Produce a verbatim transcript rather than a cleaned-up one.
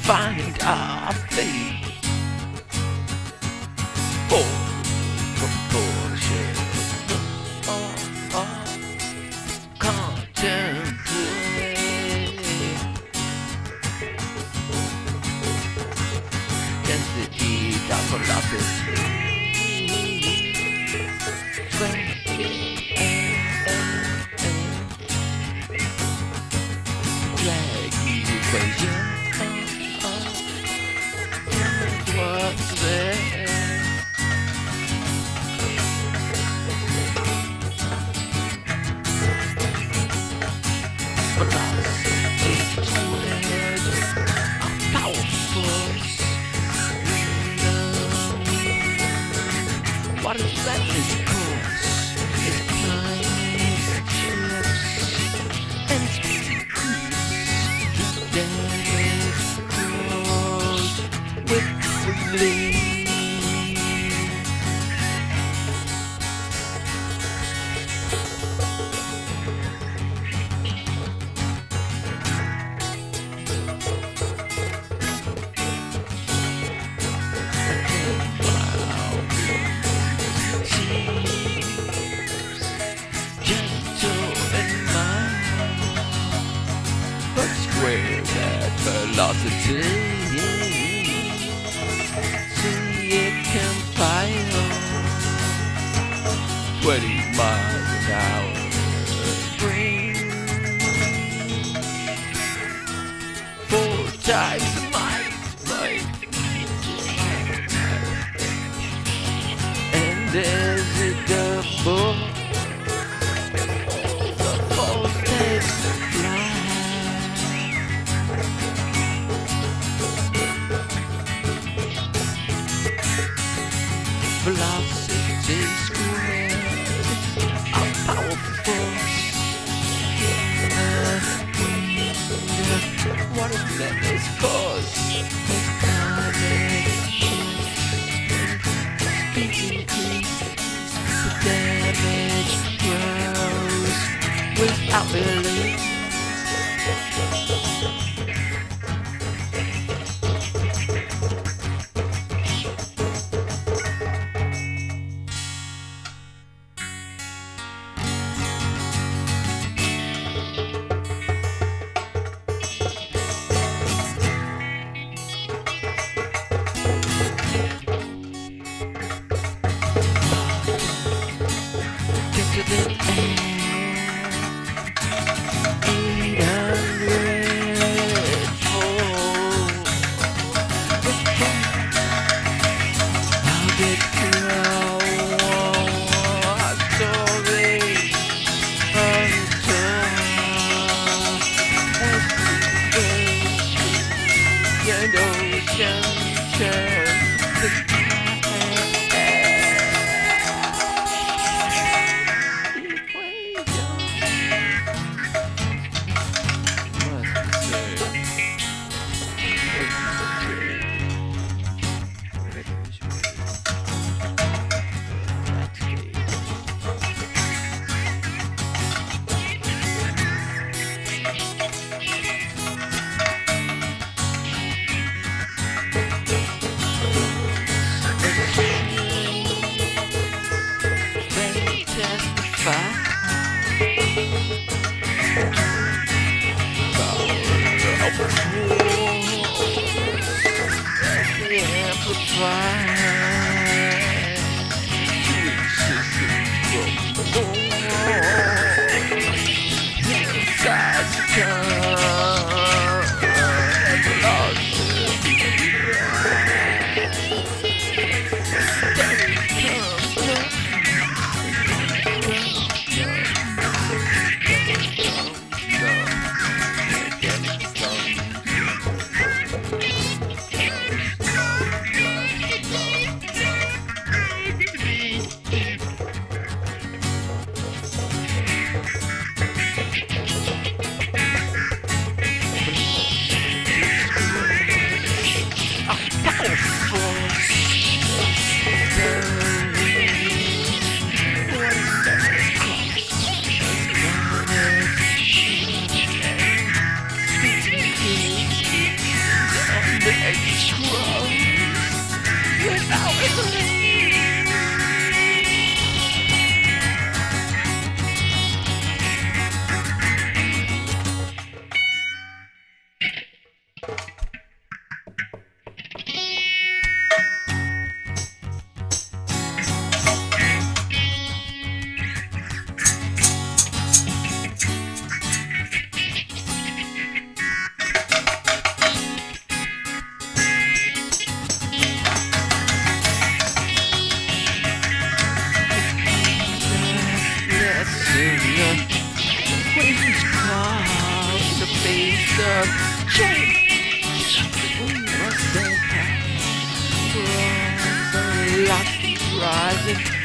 find our fate. For proportion of our contemplate density of philosophy. Drag equation. What's there? Philosophy squared, a power force. What is that this course? Is climate shifts and species damage grows wickedly. Square that velocity. See it compile twenty miles an hour. Bring four times the might, might. And there's a double. The force takes the flight. Velocity squared, a powerful force. What is that this force? It's climate shift. Speed increases, the damage grows without relief. To the air, eight hundred fold. I'll get through our story untold. As the and ocean turn the Go. explodes without leave. Waves cloud in the face of change. We must stand from the lost rising.